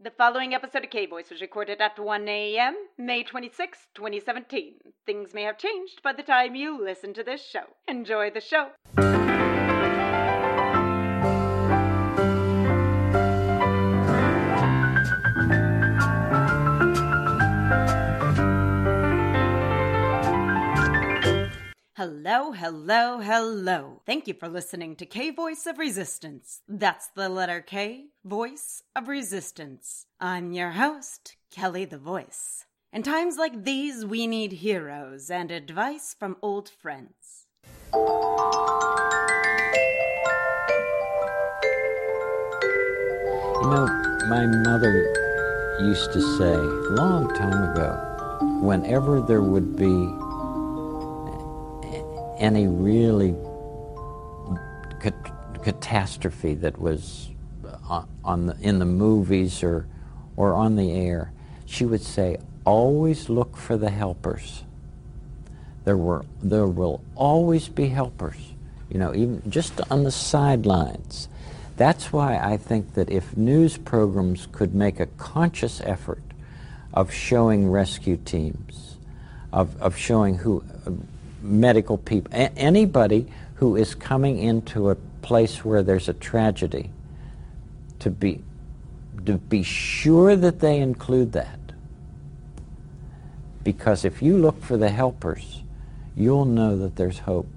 The following episode of K-Voice was recorded at 1 a.m., May 26, 2017. Things may have changed by the time you listen to this show. Enjoy the show. Hello, hello, hello. Thank you for listening to K-Voice of Resistance. That's the letter K, Voice of Resistance. I'm your host, Kelly the Voice. In times like these, we need heroes and advice from old friends. You know, my mother used to say, a long time ago, whenever there would be any really catastrophe that was in the movies or on the air, she would say, always look for the helpers. There will always be helpers, you know, even just on the sidelines. That's why I think that if news programs could make a conscious effort of showing rescue teams, of showing who medical people, anybody who is coming into a place where there's a tragedy, to be sure that they include that. Because if you look for the helpers, you'll know that there's hope.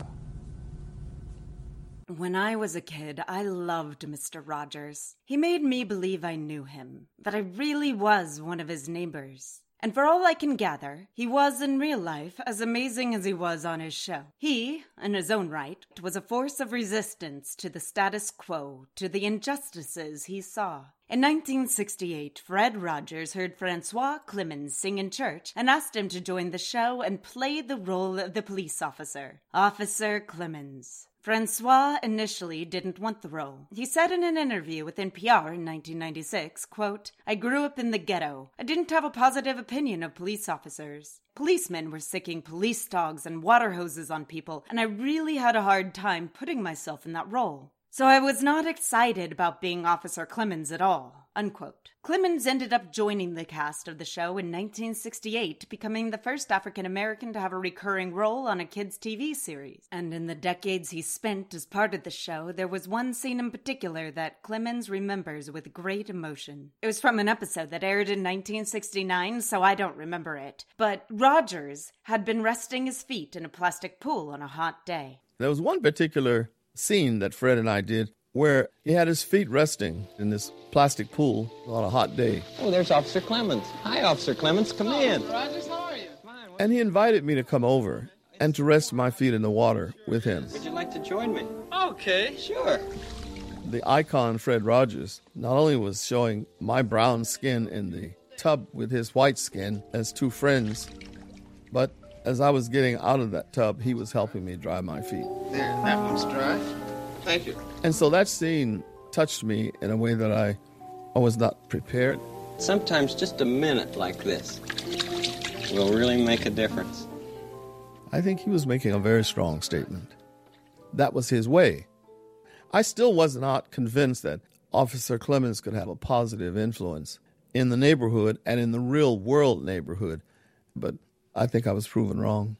When I was a kid, I loved Mr. Rogers. He made me believe I knew him, that I really was one of his neighbors. And for all I can gather, he was in real life as amazing as he was on his show. He, in his own right, was a force of resistance to the status quo, to the injustices he saw. In 1968, Fred Rogers heard Francois Clemens sing in church and asked him to join the show and play the role of the police officer. Officer Clemens. Francois initially didn't want the role. He said in an interview with NPR in 1996, quote, "I grew up in the ghetto. I didn't have a positive opinion of police officers. Policemen were sicking police dogs and water hoses on people, and I really had a hard time putting myself in that role. So I was not excited about being Officer Clemens at all," unquote. Clemens ended up joining the cast of the show in 1968, becoming the first African-American to have a recurring role on a kids' TV series. And in the decades he spent as part of the show, there was one scene in particular that Clemens remembers with great emotion. It was from an episode that aired in 1969, so I don't remember it. But Rogers had been resting his feet in a plastic pool on a hot day. There was one particular scene that Fred and I did where he had his feet resting in this plastic pool on a hot day. Oh, there's Officer Clemens. Hi, Officer Clemens. Come in. Rogers, how are you? And he invited me to come over and to rest my feet in the water with him. Would you like to join me? Okay. Sure. The icon Fred Rogers not only was showing my brown skin in the tub with his white skin as two friends, but as I was getting out of that tub, he was helping me dry my feet. There, that one's dry. Thank you. And so that scene touched me in a way that I was not prepared. Sometimes just a minute like this will really make a difference. I think he was making a very strong statement. That was his way. I still was not convinced that Officer Clemens could have a positive influence in the neighborhood and in the real world neighborhood, but I think I was proven wrong.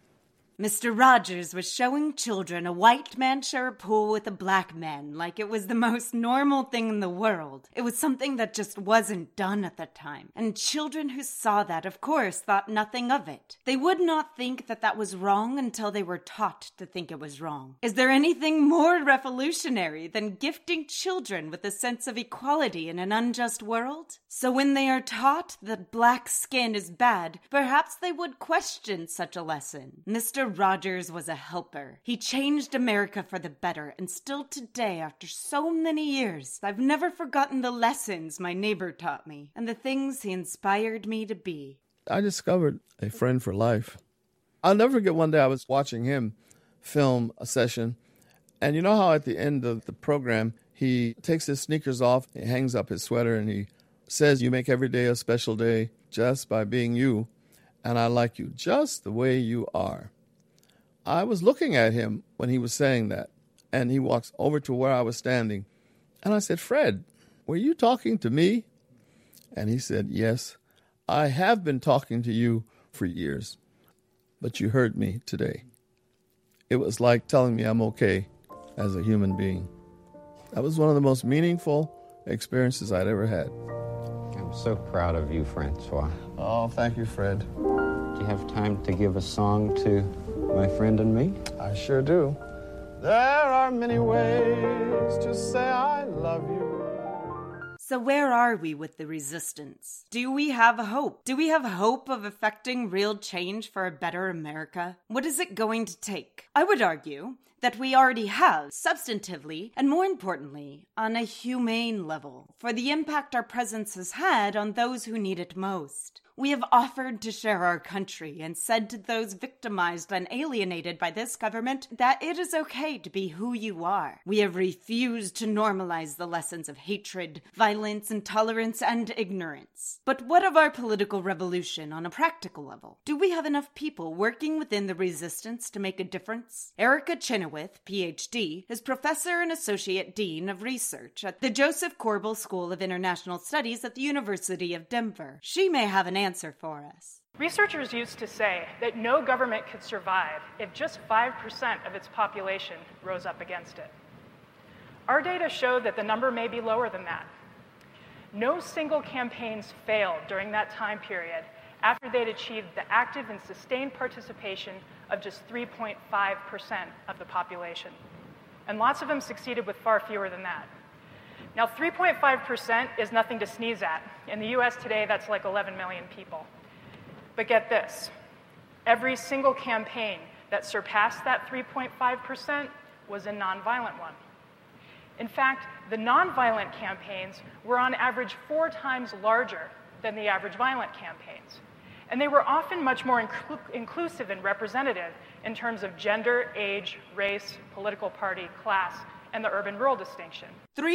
Mr. Rogers was showing children a white man share a pool with a black man like it was the most normal thing in the world. It was something that just wasn't done at the time. And children who saw that, of course, thought nothing of it. They would not think that that was wrong until they were taught to think it was wrong. Is there anything more revolutionary than gifting children with a sense of equality in an unjust world? So when they are taught that black skin is bad, perhaps they would question such a lesson. Mr. Rogers was a helper. He changed America for the better, and still today, after so many years, I've never forgotten the lessons my neighbor taught me and the things he inspired me to be. I discovered a friend for life. I'll never forget one day I was watching him film a session, and you know how at the end of the program, he takes his sneakers off, he hangs up his sweater, and he says, "You make every day a special day just by being you, and I like you just the way you are." I was looking at him when he was saying that, and he walks over to where I was standing, and I said, "Fred, were you talking to me?" And he said, yes, I have been talking to you for years, but you heard me today. It was like telling me I'm okay as a human being. That was one of the most meaningful experiences I'd ever had. I'm so proud of you, Francois. Oh, thank you, Fred. Do you have time to give a song to my friend and me? I sure do. There are many ways to say I love you. So where are we with the resistance? Do we have hope? Do we have hope of effecting real change for a better America? What is it going to take? I would argue that we already have, substantively, and more importantly, on a humane level, for the impact our presence has had on those who need it most. We have offered to share our country and said to those victimized and alienated by this government that it is okay to be who you are. We have refused to normalize the lessons of hatred, violence, intolerance, and ignorance. But what of our political revolution on a practical level? Do we have enough people working within the resistance to make a difference? Erica Chenoweth, PhD, is Professor and Associate Dean of Research at the Joseph Corbel School of International Studies at the University of Denver. She may have an answer for us. Researchers used to say that no government could survive if just 5% of its population rose up against it. Our data show that the number may be lower than that. No single campaigns failed during that time period after they'd achieved the active and sustained participation of just 3.5% of the population. And lots of them succeeded with far fewer than that. Now, 3.5% is nothing to sneeze at. In the US today, that's like 11 million people. But get this, every single campaign that surpassed that 3.5% was a nonviolent one. In fact, the nonviolent campaigns were on average 4 times larger than the average violent campaigns. And they were often much more inclusive and representative in terms of gender, age, race, political party, class, and the urban-rural distinction.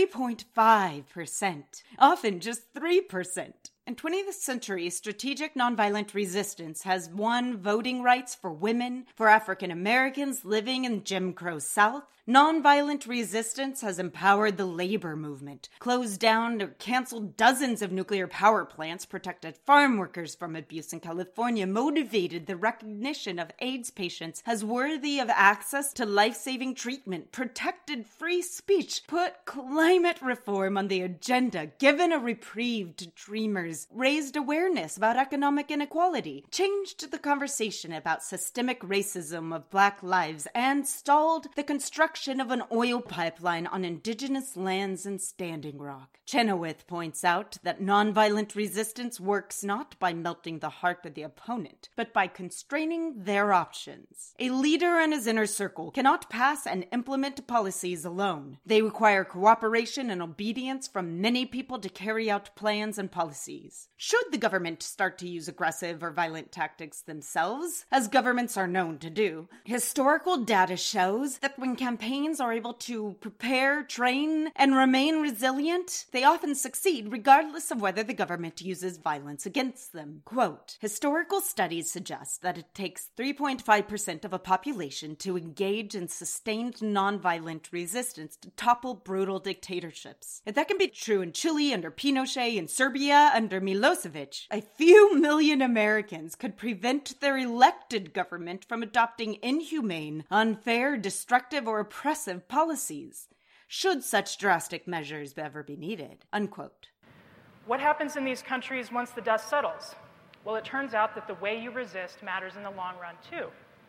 3.5%, often just 3%. In 20th century, strategic nonviolent resistance has won voting rights for women, for African Americans living in Jim Crow South. Nonviolent resistance has empowered the labor movement, closed down or canceled dozens of nuclear power plants, protected farm workers from abuse in California, motivated the recognition of AIDS patients as worthy of access to life-saving treatment, protected free speech, put climate reform on the agenda, given a reprieve to dreamers, raised awareness about economic inequality, changed the conversation about systemic racism of Black lives, and stalled the construction of an oil pipeline on indigenous lands in Standing Rock. Chenoweth points out that nonviolent resistance works not by melting the heart of the opponent, but by constraining their options. A leader and his inner circle cannot pass and implement policies alone. They require cooperation and obedience from many people to carry out plans and policies. Should the government start to use aggressive or violent tactics themselves, as governments are known to do, historical data shows that when campaigns are able to prepare, train, and remain resilient, they often succeed regardless of whether the government uses violence against them. Quote, historical studies suggest that it takes 3.5% of a population to engage in sustained nonviolent resistance to topple brutal dictatorships. If that can be true in Chile under Pinochet, in Serbia under Milosevic, a few million Americans could prevent their elected government from adopting inhumane, unfair, destructive, or oppressive policies, should such drastic measures ever be needed. Unquote. What happens in these countries once the dust settles? Well, it turns out that the way you resist matters in the long run, too.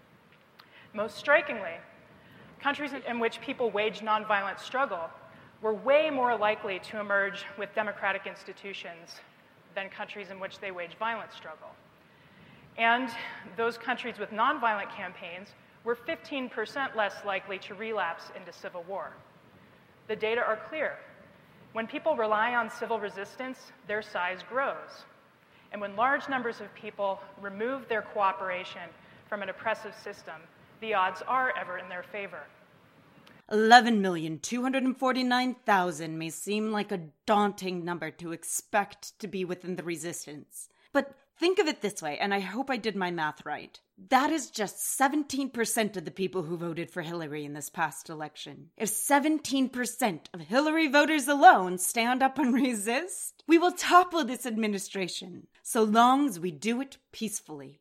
Most strikingly, countries in which people wage nonviolent struggle were way more likely to emerge with democratic institutions than countries in which they wage violent struggle. And those countries with nonviolent campaigns were 15% less likely to relapse into civil war. The data are clear. When people rely on civil resistance, their size grows. And when large numbers of people remove their cooperation from an oppressive system, the odds are ever in their favor. 11,249,000 may seem like a daunting number to expect to be within the resistance. But Think of it this way, and I hope I did my math right. That is just 17% of the people who voted for Hillary in this past election. If 17% of Hillary voters alone stand up and resist, we will topple this administration, so long as we do it peacefully.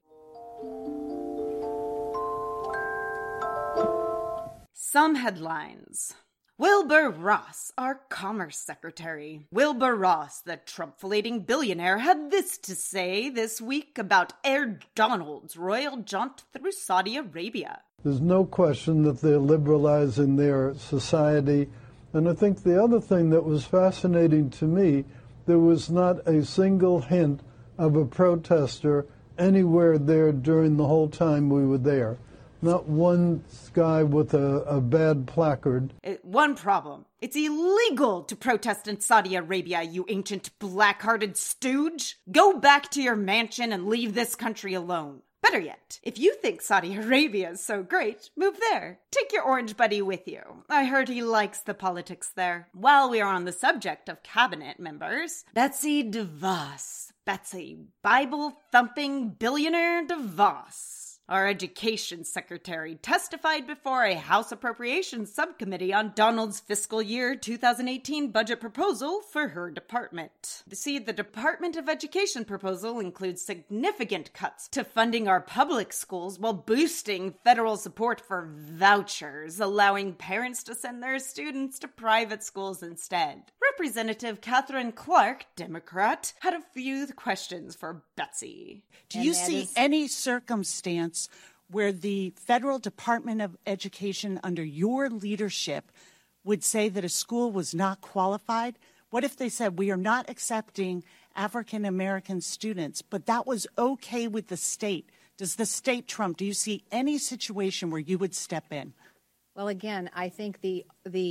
Some headlines. Wilbur Ross, our Commerce Secretary. Wilbur Ross, the Trump-flating billionaire, had this to say this week about Air Donald's royal jaunt through Saudi Arabia. There's no question that they're liberalizing their society. And I think the other thing that was fascinating to me, there was not a single hint of a protester anywhere there during the whole time we were there. Not one guy with a bad placard. One problem. It's illegal to protest in Saudi Arabia, you ancient black-hearted stooge. Go back to your mansion and leave this country alone. Better yet, if you think Saudi Arabia is so great, move there. Take your orange buddy with you. I heard he likes the politics there. While we are on the subject of cabinet members, Betsy DeVos. Betsy, Bible-thumping billionaire DeVos. Our education secretary testified before a House Appropriations Subcommittee on Donald's fiscal year 2018 budget proposal for her department. See, the Department of Education proposal includes significant cuts to funding our public schools while boosting federal support for vouchers, allowing parents to send their students to private schools instead. Representative Catherine Clark, Democrat, had a few questions for Betsy. Do you see any circumstance where the Federal Department of Education under your leadership would say that a school was not qualified? What if they said, we are not accepting African American students, but that was okay with the state? Does the state trump? Do you see any situation where you would step in? Well, again, I think the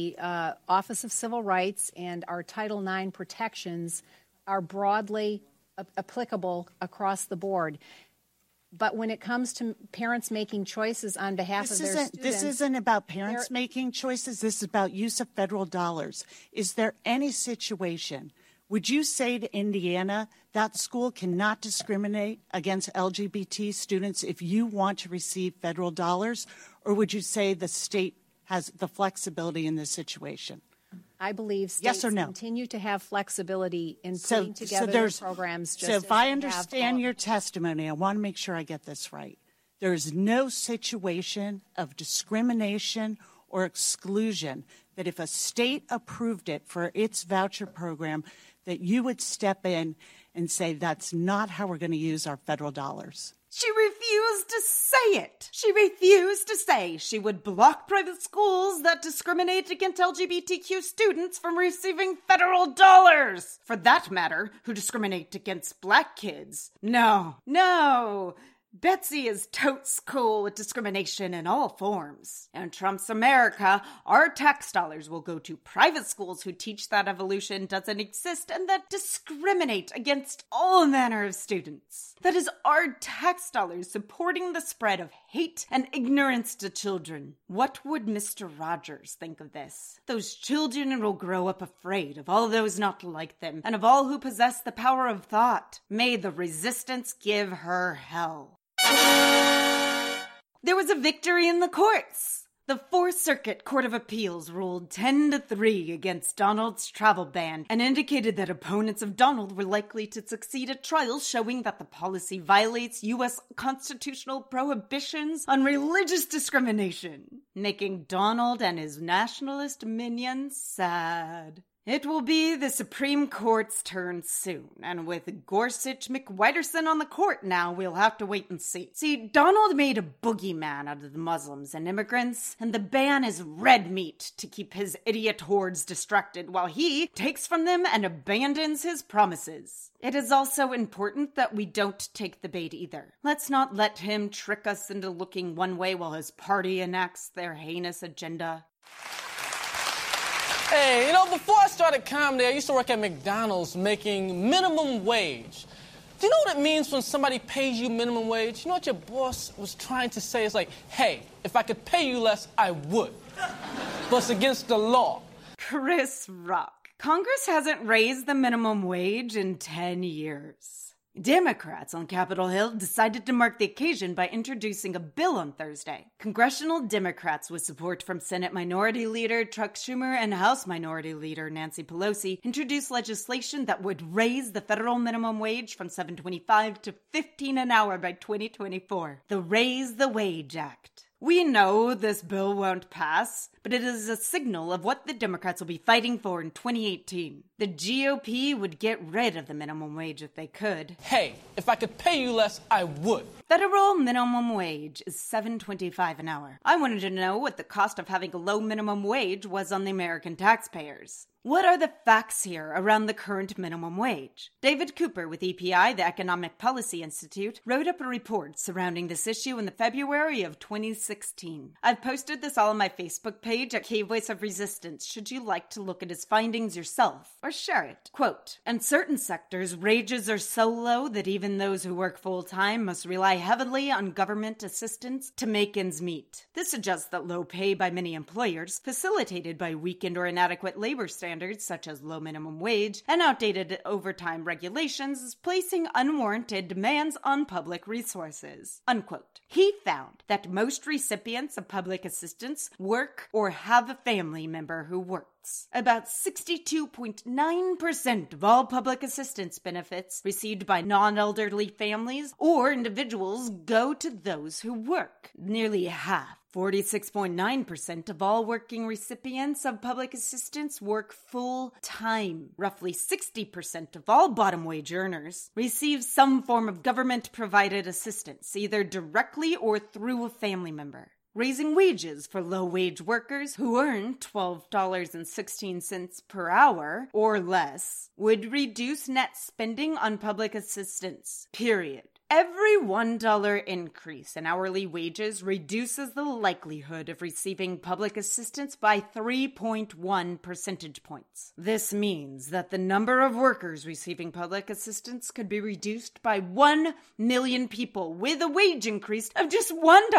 Office of Civil Rights and our Title IX protections are broadly applicable across the board. But when it comes to parents making choices on behalf of their students... This isn't about parents making choices. This is about use of federal dollars. Is there any situation, would you say to Indiana, that school cannot discriminate against LGBT students if you want to receive federal dollars? Or would you say the state has the flexibility in this situation? I believe states yes or no? continue to have flexibility in putting together their programs. So if I understand your testimony, I want to make sure I get this right. There is no situation of discrimination or exclusion that if a state approved it for its voucher program, that you would step in and say that's not how we're going to use our federal dollars. She refused to say it. She refused to say she would block private schools that discriminate against LGBTQ students from receiving federal dollars. For that matter, who discriminate against black kids. No. Betsy is totes cool with discrimination in all forms. In Trump's America, our tax dollars will go to private schools who teach that evolution doesn't exist and that discriminate against all manner of students. That is our tax dollars supporting the spread of hate and ignorance to children. What would Mr. Rogers think of this? Those children will grow up afraid of all those not like them and of all who possess the power of thought. May the resistance give her hell. There was a victory in the courts. The Fourth Circuit Court of Appeals ruled 10-3 against Donald's travel ban and indicated that opponents of Donald were likely to succeed at trial, showing that the policy violates U.S. constitutional prohibitions on religious discrimination, making Donald and his nationalist minions sad. It will be the Supreme Court's turn soon, and with Gorsuch McWhiterson on the court now, we'll have to wait and see. See, Donald made a boogeyman out of the Muslims and immigrants, and the ban is red meat to keep his idiot hordes distracted while he takes from them and abandons his promises. It is also important that we don't take the bait either. Let's not let him trick us into looking one way while his party enacts their heinous agenda. Hey, before I started comedy, I used to work at McDonald's making minimum wage. Do you know what it means when somebody pays you minimum wage? You know what your boss was trying to say? It's like, hey, if I could pay you less, I would. But it's against the law. Chris Rock. Congress hasn't raised the minimum wage in 10 years. Democrats on Capitol Hill decided to mark the occasion by introducing a bill on Thursday. Congressional Democrats with support from Senate Minority Leader Chuck Schumer and House Minority Leader Nancy Pelosi introduced legislation that would raise the federal minimum wage from $7.25 to $15 an hour by 2024. The Raise the Wage Act. We know this bill won't pass, but it is a signal of what the Democrats will be fighting for in 2018. The GOP would get rid of the minimum wage if they could. Hey, if I could pay you less, I would. Federal minimum wage is $7.25 an hour. I wanted to know what the cost of having a low minimum wage was on the American taxpayers. What are the facts here around the current minimum wage? David Cooper with EPI, the Economic Policy Institute, wrote up a report surrounding this issue in the February of 2016. I've posted this all on my Facebook page at K-Voice of Resistance, should you like to look at his findings yourself or share it. Quote, in certain sectors, wages are so low that even those who work full-time must rely heavily on government assistance to make ends meet. This suggests that low pay by many employers, facilitated by weakened or inadequate labor standards such as low minimum wage and outdated overtime regulations, is placing unwarranted demands on public resources. Unquote. He found that most recipients of public assistance work or have a family member who works. About 62.9% of all public assistance benefits received by non-elderly families or individuals go to those who work. Nearly half, 46.9% of all working recipients of public assistance work full-time. Roughly 60% of all bottom wage earners receive some form of government-provided assistance, either directly or through a family member. Raising wages for low-wage workers who earn $12.16 per hour or less would reduce net spending on public assistance, period. Every $1 increase in hourly wages reduces the likelihood of receiving public assistance by 3.1 percentage points. This means that the number of workers receiving public assistance could be reduced by 1 million people with a wage increase of just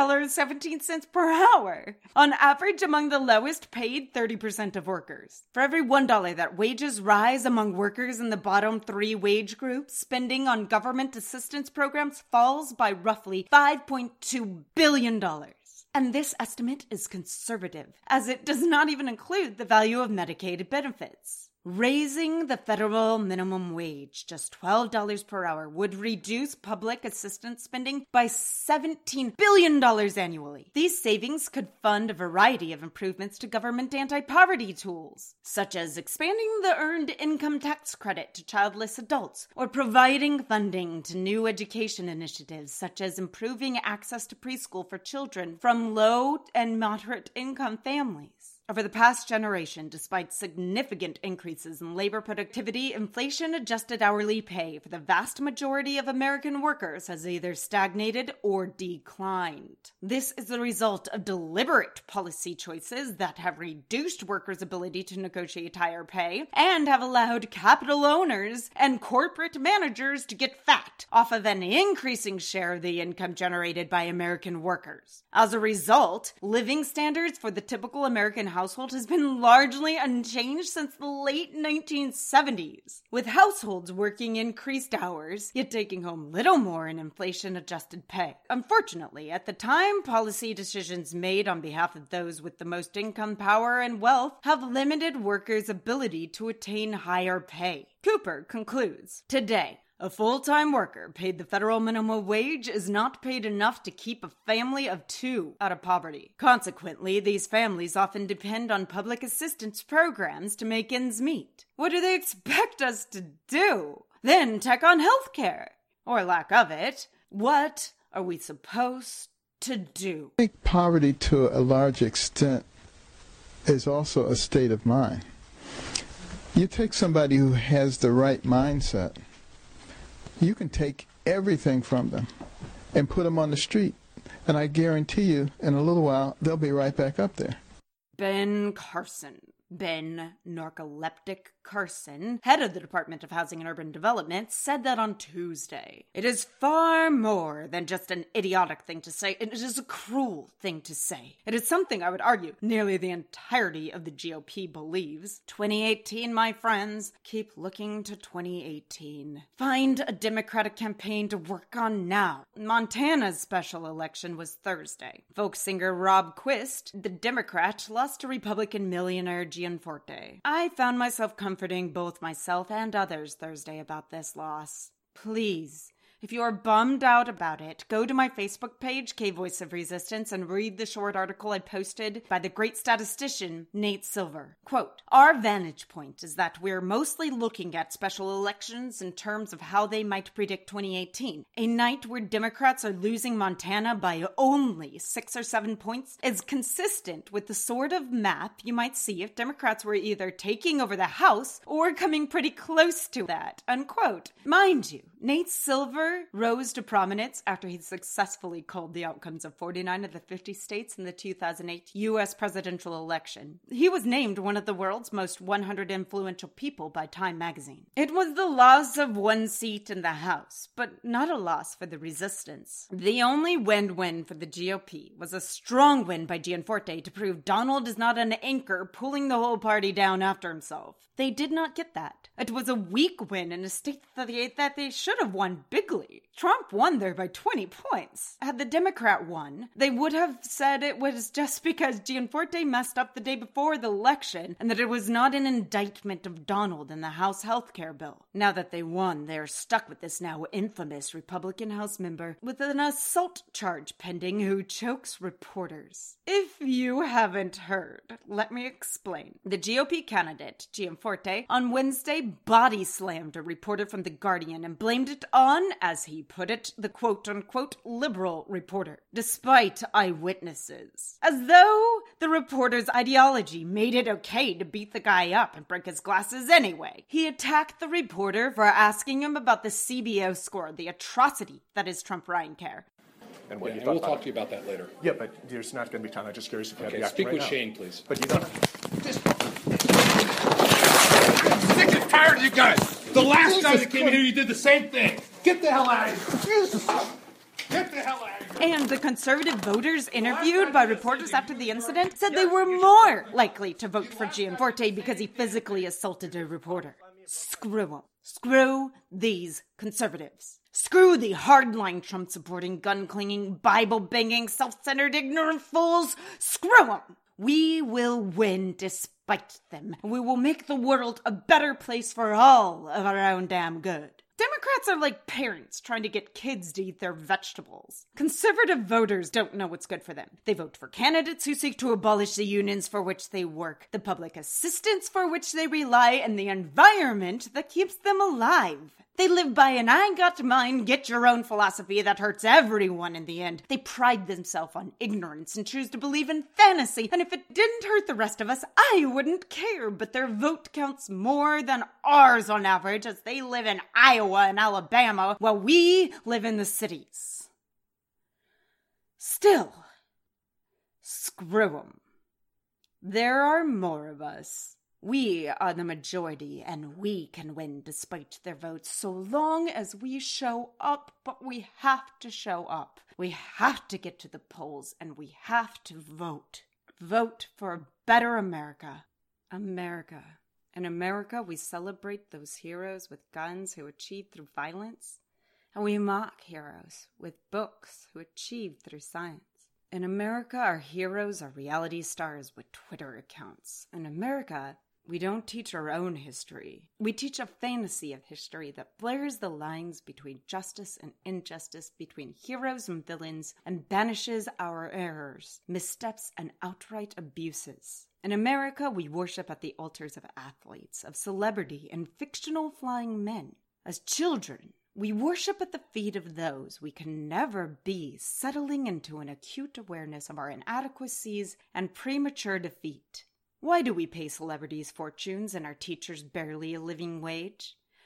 $1.17 per hour, on average among the lowest paid 30% of workers. For every $1 that wages rise among workers in the bottom 3 wage groups, spending on government assistance programs falls by roughly $5.2 billion. And this estimate is conservative, as it does not even include the value of Medicaid benefits. Raising the federal minimum wage just $12 per hour would reduce public assistance spending by $17 billion annually. These savings could fund a variety of improvements to government anti-poverty tools, such as expanding the earned income tax credit to childless adults, or providing funding to new education initiatives, such as improving access to preschool for children from low and moderate income families. Over the past generation, despite significant increases in labor productivity, inflation-adjusted hourly pay for the vast majority of American workers has either stagnated or declined. This is the result of deliberate policy choices that have reduced workers' ability to negotiate higher pay and have allowed capital owners and corporate managers to get fat off of an increasing share of the income generated by American workers. As a result, living standards for the typical American household has been largely unchanged since the late 1970s, with households working increased hours, yet taking home little more in inflation-adjusted pay. Unfortunately, at the time, policy decisions made on behalf of those with the most income, power, and wealth have limited workers' ability to attain higher pay. Cooper concludes, today, a full-time worker paid the federal minimum wage is not paid enough to keep a family of 2 out of poverty. Consequently, these families often depend on public assistance programs to make ends meet. What do they expect us to do? Then tack on health care, or lack of it. What are we supposed to do? I think poverty, to a large extent, is also a state of mind. You take somebody who has the right mindset, you can take everything from them and put them on the street. And I guarantee you, in a little while, they'll be right back up there. Ben Carson. Ben Narcoleptic Carson, head of the Department of Housing and Urban Development, said that on Tuesday. It is far more than just an idiotic thing to say. It is a cruel thing to say. It is something I would argue nearly the entirety of the GOP believes. 2018, my friends, keep looking to 2018. Find a Democratic campaign to work on now. Montana's special election was Thursday. Folk singer Rob Quist, the Democrat, lost to Republican millionaire Gianforte. I found myself comforting both myself and others Thursday about this loss. Please, if you are bummed out about it, go to my Facebook page, K Voice of Resistance, and read the short article I posted by the great statistician Nate Silver. Quote, "Our vantage point is that we're mostly looking at special elections in terms of how they might predict 2018. A night where Democrats are losing Montana by only 6 or 7 points is consistent with the sort of map you might see if Democrats were either taking over the House or coming pretty close to that." Unquote. Mind you, Nate Silver rose to prominence after he successfully called the outcomes of 49 of the 50 states in the 2008 U.S. presidential election. He was named one of the world's most 100 influential people by Time magazine. It was the loss of one seat in the House, but not a loss for the resistance. The only win-win for the GOP was a strong win by Gianforte to prove Donald is not an anchor pulling the whole party down after himself. They did not get that. It was a weak win in a state that they should have won bigly. Trump won there by 20 points. Had the Democrat won, they would have said it was just because Gianforte messed up the day before the election and that it was not an indictment of Donald in the House health care bill. Now that they won, they are stuck with this now infamous Republican House member with an assault charge pending who chokes reporters. If you haven't heard, let me explain. The GOP candidate, Gianforte, on Wednesday body slammed a reporter from The Guardian and blamed it on, as he put it, the quote-unquote liberal reporter, despite eyewitnesses. As though the reporter's ideology made it okay to beat the guy up and break his glasses anyway. He attacked the reporter for asking him about the CBO score, the atrocity that is Trump-Ryan care. And we'll talk to you about that later. Yeah, but there's not going to be time. I'm just curious if you have the speak right with now. Shane, please. But you don't. I'm sick and tired of you guys. The last time that came in here, you did the same thing. Get the hell out of here. Get the hell out of here. And the conservative voters interviewed by reporters after the incident said they were more likely to vote for Gianforte because he physically assaulted a reporter. Screw them. Screw these conservatives. Screw the hardline Trump-supporting, gun-clinging, Bible-banging, self-centered, ignorant fools. Screw them. We will win despite them. We will make the world a better place for all of our own damn good. Democrats are like parents trying to get kids to eat their vegetables. Conservative voters don't know what's good for them. They vote for candidates who seek to abolish the unions for which they work, the public assistance for which they rely, and the environment that keeps them alive. They live by an I got mine, get your own philosophy that hurts everyone in the end. They pride themselves on ignorance and choose to believe in fantasy. And if it didn't hurt the rest of us, I wouldn't care. But their vote counts more than ours on average, as they live in Iowa and Alabama while we live in the cities. Still, screw them. There are more of us. We are the majority, and we can win despite their votes so long as we show up. But we have to show up. We have to get to the polls, and we have to vote. Vote for a better America. America. In America, we celebrate those heroes with guns who achieved through violence, and we mock heroes with books who achieved through science. In America, our heroes are reality stars with Twitter accounts. In America, we don't teach our own history. We teach a fantasy of history that blurs the lines between justice and injustice, between heroes and villains, and banishes our errors, missteps, and outright abuses. In America, we worship at the altars of athletes, of celebrity, and fictional flying men. As children, we worship at the feet of those we can never be, settling into an acute awareness of our inadequacies and premature defeat. Why do we pay celebrities fortunes and our teachers barely a living wage?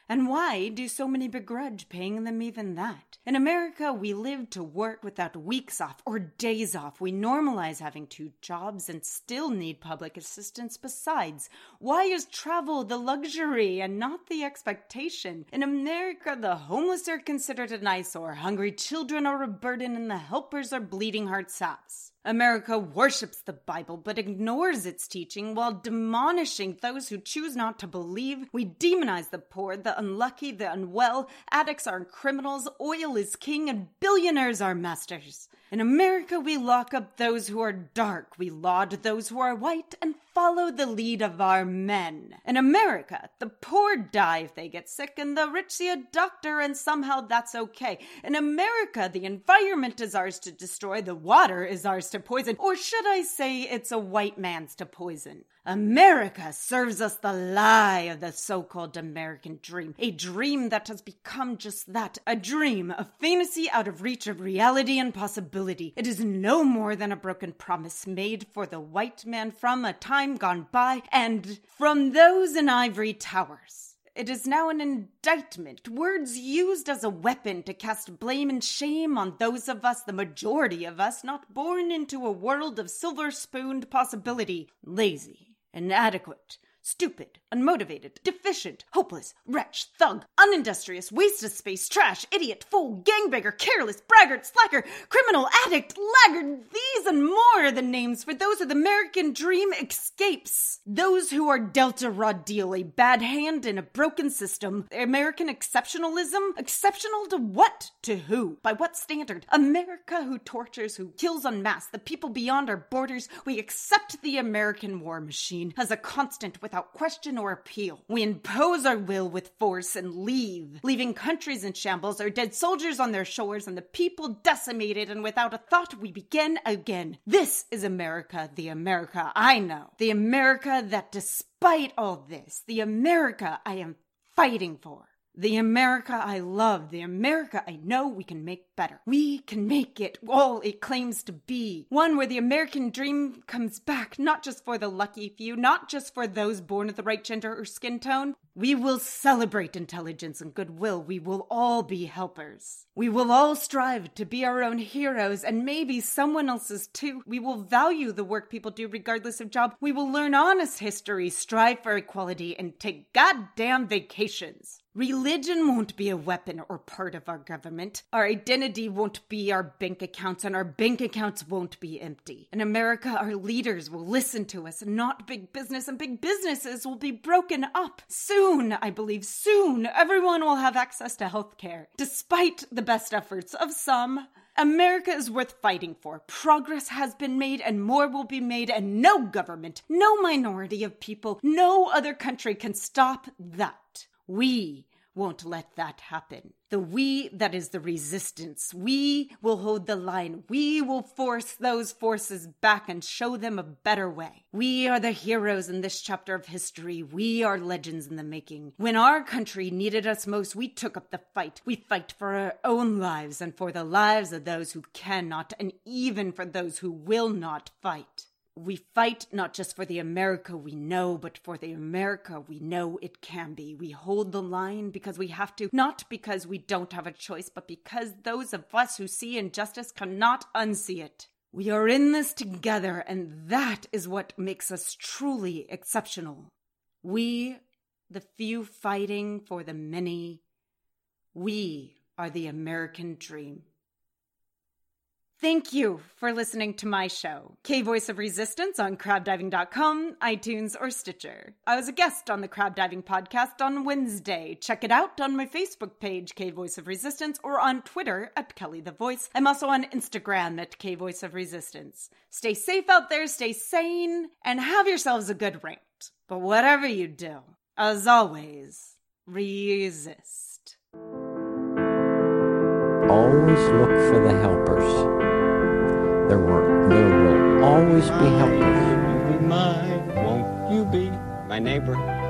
And why do so many begrudge paying them even that? In America, we live to work without weeks off or days off. We normalize having 2 jobs and still need public assistance besides. Why is travel the luxury and not the expectation? In America, the homeless are considered an eyesore, hungry children are a burden, and the helpers are bleeding heart saps. America worships the Bible but ignores its teaching while demolishing those who choose not to believe. We demonize the poor, the unlucky, the unwell. Addicts are criminals, oil is king, and billionaires are masters. In America, we lock up those who are dark, we laud those who are white, and follow the lead of our men. In America, the poor die if they get sick, and the rich see a doctor, and somehow that's okay. In America, the environment is ours to destroy, the water is ours to poison, or should I say it's a white man's to poison. America serves us the lie of the so-called American dream, a dream that has become just that, a dream, a fantasy out of reach of reality and possibility. It is no more than a broken promise made for the white man from a time gone by and from those in ivory towers. It is now an indictment, words used as a weapon to cast blame and shame on those of us, the majority of us, not born into a world of silver-spooned possibility, lazy, inadequate, stupid, unmotivated, deficient, hopeless, wretch, thug, unindustrious, waste of space, trash, idiot, fool, gangbanger, careless, braggart, slacker, criminal, addict, laggard. These and more are the names for those who the American dream escapes. Those who are dealt a raw deal, a bad hand in a broken system. American exceptionalism? Exceptional to what? To who? By what standard? America who tortures, who kills en masse, the people beyond our borders. We accept the American war machine as a constant without question or appeal. We impose our will with force and leave, leaving countries in shambles, our dead soldiers on their shores, and the people decimated, and without a thought we begin again. This is America, the America I know. The America that despite all this, the America I am fighting for. The America I love, the America I know we can make better. We can make it all it claims to be. One where the American dream comes back, not just for the lucky few, not just for those born of the right gender or skin tone. We will celebrate intelligence and goodwill. We will all be helpers. We will all strive to be our own heroes and maybe someone else's too. We will value the work people do regardless of job. We will learn honest history, strive for equality, and take goddamn vacations. Religion won't be a weapon or part of our government. Our identity won't be our bank accounts, and our bank accounts won't be empty. In America, our leaders will listen to us, not big business, and big businesses will be broken up. Soon, I believe, soon, everyone will have access to health care. Despite the best efforts of some, America is worth fighting for. Progress has been made and more will be made, and no government, no minority of people, no other country can stop that. We won't let that happen. The we that is the resistance. We will hold the line. We will force those forces back and show them a better way. We are the heroes in this chapter of history. We are legends in the making. When our country needed us most, we took up the fight. We fight for our own lives and for the lives of those who cannot, and even for those who will not fight. We fight not just for the America we know, but for the America we know it can be. We hold the line because we have to, not because we don't have a choice, but because those of us who see injustice cannot unsee it. We are in this together, and that is what makes us truly exceptional. We, the few fighting for the many, we are the American dream. Thank you for listening to my show, K-Voice of Resistance, on crabdiving.com, iTunes, or Stitcher. I was a guest on the Crab Diving Podcast on Wednesday. Check it out on my Facebook page, K-Voice of Resistance, or on Twitter at Kelly the Voice. I'm also on Instagram at K-Voice of Resistance. Stay safe out there, stay sane, and have yourselves a good rant. But whatever you do, as always, resist. Always look for the helpers. There will always be helpers. Will you be mine? Won't you be my neighbor?